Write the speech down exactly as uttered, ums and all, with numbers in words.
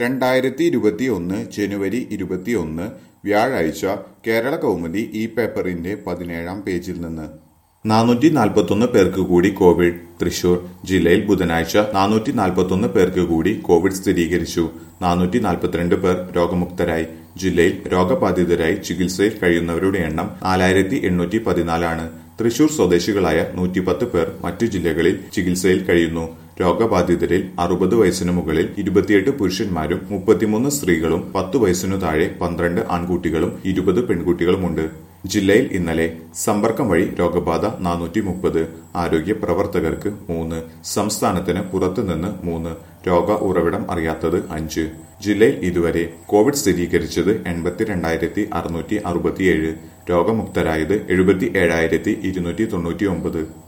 രണ്ടായിരത്തി ഇരുപത്തി ഒന്ന് ജനുവരി ഇരുപത്തിയൊന്ന് വ്യാഴാഴ്ച കേരള കൗമുദി ഈ പേപ്പറിന്റെ പതിനേഴാം പേജിൽ നിന്ന് നാനൂറ്റി നാൽപ്പത്തൊന്ന് പേർക്ക് കൂടി കോവിഡ്. തൃശൂർ ജില്ലയിൽ ബുധനാഴ്ച നാനൂറ്റി നാൽപ്പത്തൊന്ന് പേർക്ക് കൂടി കോവിഡ് സ്ഥിരീകരിച്ചു. നാനൂറ്റി നാൽപ്പത്തിരണ്ട് പേർ രോഗമുക്തരായി. ജില്ലയിൽ രോഗബാധിതരായി ചികിത്സയിൽ കഴിയുന്നവരുടെ എണ്ണം നാലായിരത്തി എണ്ണൂറ്റി പതിനാലാണ്. തൃശൂർ സ്വദേശികളായ നൂറ്റിപ്പത്ത് പേർ മറ്റു ജില്ലകളിൽ ചികിത്സയിൽ കഴിയുന്നു. രോഗബാധിതരിൽ അറുപത് വയസ്സിനു മുകളിൽ ഇരുപത്തിയെട്ട് പുരുഷന്മാരും മുപ്പത്തിമൂന്ന് സ്ത്രീകളും പത്തു വയസ്സിനു താഴെ പന്ത്രണ്ട് ആൺകുട്ടികളും ഇരുപത് പെൺകുട്ടികളുമുണ്ട്. ജില്ലയിൽ ഇന്നലെ സമ്പർക്കം വഴി രോഗബാധ നാനൂറ്റി മുപ്പത്, ആരോഗ്യ പ്രവർത്തകർക്ക് മൂന്ന്, സംസ്ഥാനത്തിന് പുറത്തുനിന്ന് മൂന്ന്, രോഗ ഉറവിടം അറിയാത്തത് അഞ്ച്. ജില്ലയിൽ ഇതുവരെ കോവിഡ് സ്ഥിരീകരിച്ചത് എൺപത്തിരണ്ടായിരത്തി അറുന്നൂറ്റി അറുപത്തിയേഴ്, രോഗമുക്തരായത് എഴുപത്തി ഏഴായിരത്തി ഇരുന്നൂറ്റി തൊണ്ണൂറ്റി ഒമ്പത്.